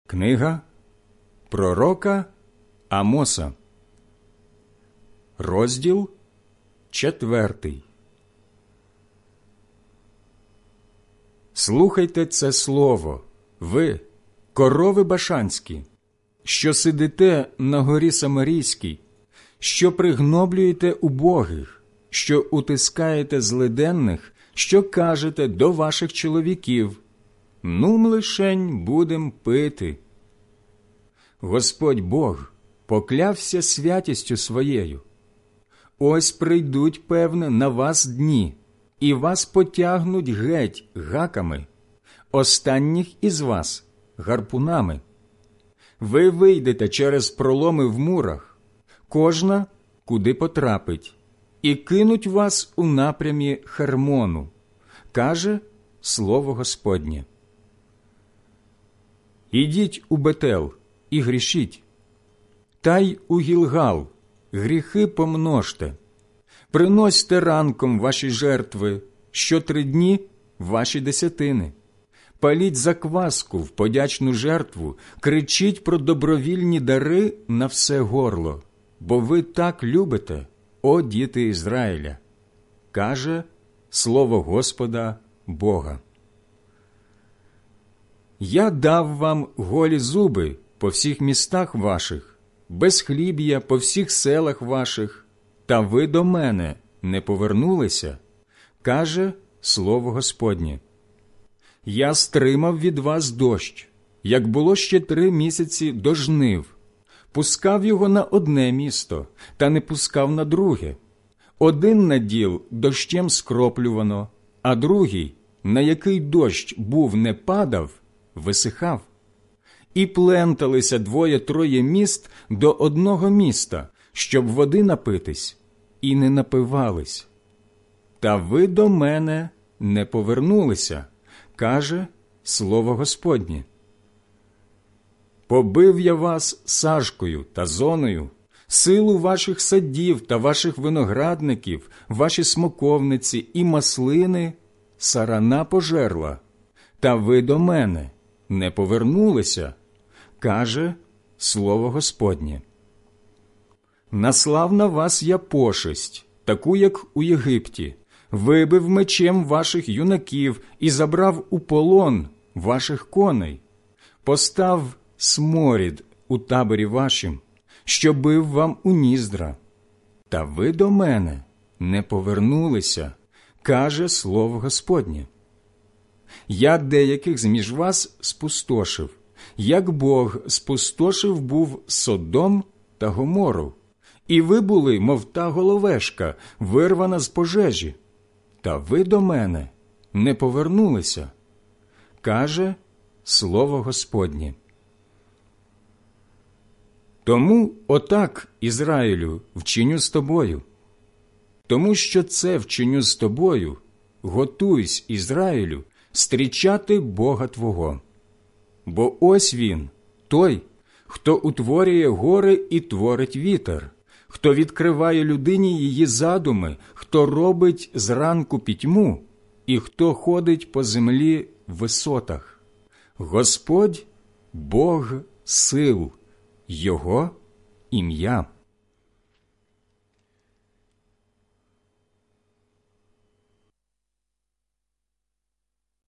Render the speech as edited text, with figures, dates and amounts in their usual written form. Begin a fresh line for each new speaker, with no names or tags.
Книга пророка Амоса, розділ 4. Слухайте це слово, ви, корови башанські, що сидите на горі Самарійській, що пригноблюєте убогих, що утискаєте злиденних, що кажете до ваших чоловіків: «Нум лишень будем пити». Господь Бог поклявся святістю своєю. Ось прийдуть, певне, на вас дні, і вас потягнуть геть гаками, останніх із вас гарпунами. Ви вийдете через проломи в мурах, кожна куди потрапить, і кинуть вас у напрямі Хермону, каже слово Господнє. Ідіть у Бетел і грішіть, та й у Гілгал гріхи помножте. Приносьте ранком ваші жертви, що 3 дні ваші десятини. Паліть закваску в подячну жертву, кричіть про добровільні дари на все горло, бо ви так любите, о діти Ізраїля, каже слово Господа Бога. Я дав вам голі зуби по всіх містах ваших, безхліб'я по всіх селах ваших, та ви до мене не повернулися, каже слово Господнє. Я стримав від вас дощ, як було ще 3 місяці до жнив, пускав його на одне місто, та не пускав на друге. Один наділ дощем скроплювано, а другий, на який дощ був не падав, висихав. І пленталися 2-3 міст до одного міста, щоб води напитись, і не напивались. Та ви до мене не повернулися, каже слово Господнє. Побив я вас сажкою та зоною, силу ваших садів та ваших виноградників, ваші смоковниці і маслини сарана пожерла, та ви до мене не повернулися, каже слово Господнє. Наслав на вас я пошесть, таку, як у Єгипті, вибив мечем ваших юнаків і забрав у полон ваших коней, постав сморід у таборі вашім, що бив вам у ніздра. Та ви до мене не повернулися, каже слово Господнє. Я деяких зміж вас спустошив, як Бог спустошив був Содом та Гомору, і ви були, мов та головешка, вирвана з пожежі. Та ви до мене не повернулися, каже слово Господнє. Тому отак, Ізраїлю, вчиню з тобою. Тому що це вчиню з тобою, готуйсь, Ізраїлю, стрічати Бога твого. Бо ось Він, той, хто утворює гори і творить вітер, хто відкриває людині її задуми, хто робить зранку пітьму і хто ходить по землі в висотах. Господь – Бог сил, Його ім'я.